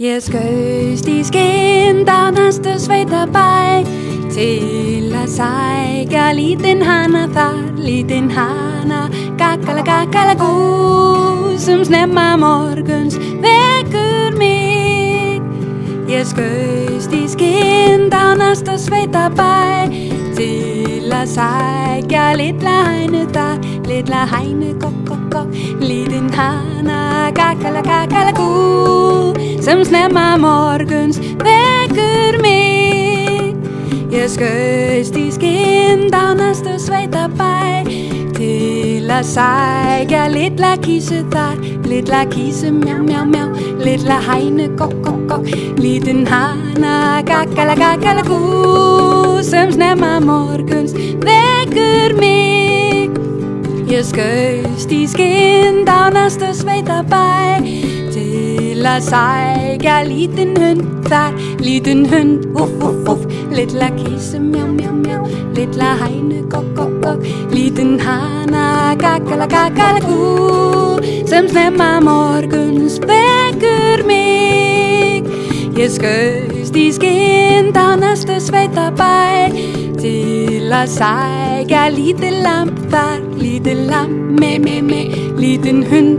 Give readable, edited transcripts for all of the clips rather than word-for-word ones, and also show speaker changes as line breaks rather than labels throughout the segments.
Jeg skøst i skin, der næste svetter bag til at sejge liten hana thar, liten hana gakkala god, som snemmer morgens vækker mig. Jeg skøst i skin, der næste svetter bag til at sejge lidt lejne thar, lidt lejne gok, liten hana gakkala god, som snemmer morgens vækker mig. Jeg skøst i skin, der næste svetter bag til at sejge lidt la kisse thar, lidt la kisse miau, lidt la heine gok, liten hana gakkala god, som snemmer morgens vækker mig. Jeg skøst i skin, der næste svetter bag til at sejge liten hund thar, liten hund lidt la kisse miau, lidt la heine gok, liten hana gakkala god, som snemmer morgens vækker mig. Jeg skøst i skin, der næste svetter bag til at sejge lite lamp thar, lite lamp med, liten hund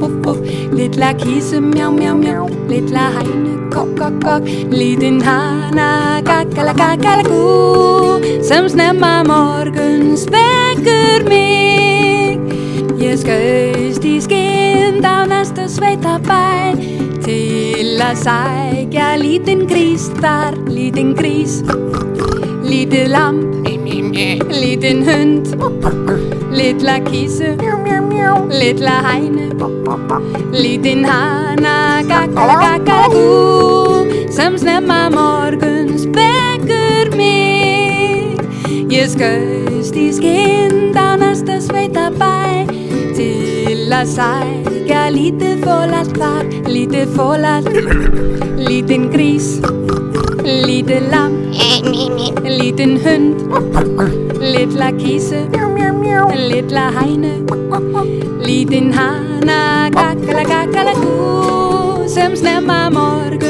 lidt la kisse miau, lidt la heine gok, liten hana gakkala god, som snemmer morgens vækker mig. Jeg skøst i skin, der næste svetter bag til at sejge liten gris thar, liten gris, lite lamp, liten hund, lidt la kisse, lidt la heine, liten hana gakkala god, som snemmer morgens vækker mig. Jeg skøst i skin, der næste svetter bag til at sejge lite forladt thar, lite forladt, liten gris, lite lam, liten hund, lidt la kisse, lidt la heine, liten hana gakkala god, som snemmer morgen